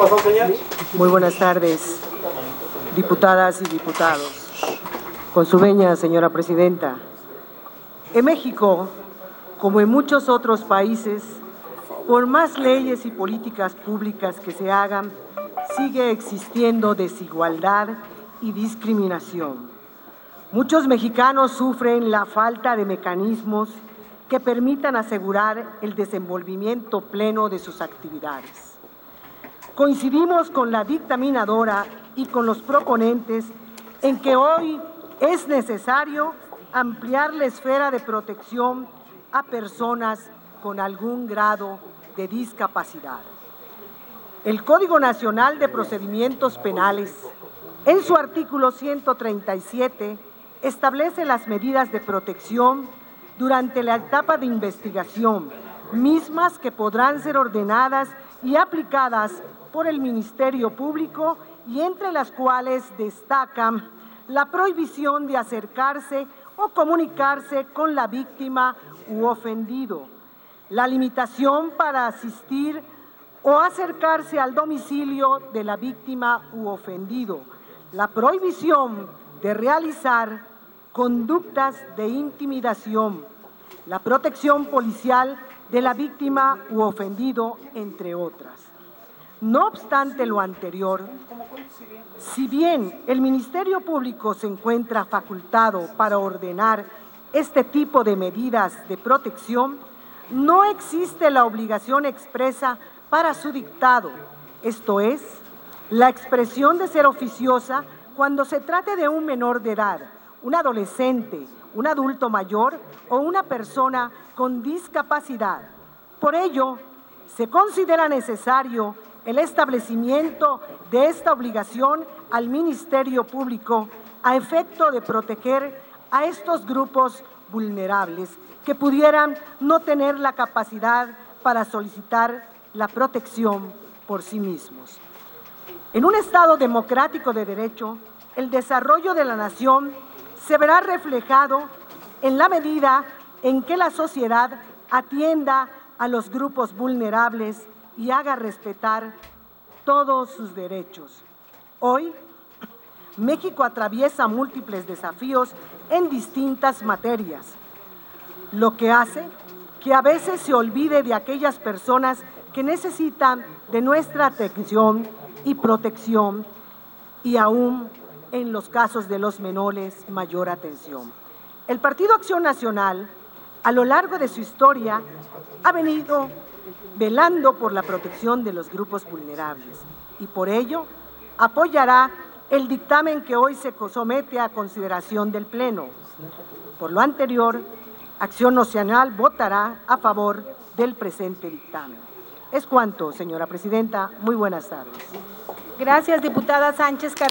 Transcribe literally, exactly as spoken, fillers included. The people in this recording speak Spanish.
pasó, señor? Muy buenas tardes, diputadas y diputados. Con su venia, señora presidenta. En México, como en muchos otros países, por más leyes y políticas públicas que se hagan, sigue existiendo desigualdad y discriminación. Muchos mexicanos sufren la falta de mecanismos que permitan asegurar el desenvolvimiento pleno de sus actividades. Coincidimos con la dictaminadora y con los proponentes en que hoy es necesario ampliar la esfera de protección a personas con algún grado de discapacidad. El Código Nacional de Procedimientos Penales, en su artículo ciento treinta y siete, establece las medidas de protección durante la etapa de investigación, mismas que podrán ser ordenadas y aplicadas por el Ministerio Público y entre las cuales destacan la prohibición de acercarse o comunicarse con la víctima u ofendido, la limitación para asistir o acercarse al domicilio de la víctima u ofendido, la prohibición de realizar conductas de intimidación, la protección policial de la víctima u ofendido, entre otras. No obstante lo anterior, si bien el Ministerio Público se encuentra facultado para ordenar este tipo de medidas de protección, no existe la obligación expresa para su dictado, esto es, la expresión de ser oficiosa cuando se trate de un menor de edad, un adolescente, un adulto mayor o una persona con discapacidad. Por ello, se considera necesario el establecimiento de esta obligación al Ministerio Público a efecto de proteger a estos grupos vulnerables que pudieran no tener la capacidad para solicitar la protección por sí mismos. En un Estado democrático de derecho, el desarrollo de la nación se verá reflejado en la medida en que la sociedad atienda a los grupos vulnerables y haga respetar todos sus derechos. Hoy, México atraviesa múltiples desafíos en distintas materias, lo que hace que a veces se olvide de aquellas personas que necesitan de nuestra atención y protección, y aún en los casos de los menores, mayor atención. El Partido Acción Nacional, a lo largo de su historia, ha venido velando por la protección de los grupos vulnerables y por ello apoyará el dictamen que hoy se somete a consideración del Pleno. Por lo anterior, Acción Nacional votará a favor del presente dictamen. Es cuanto, señora presidenta. Muy buenas tardes. Gracias, diputada Sánchez Carrillo.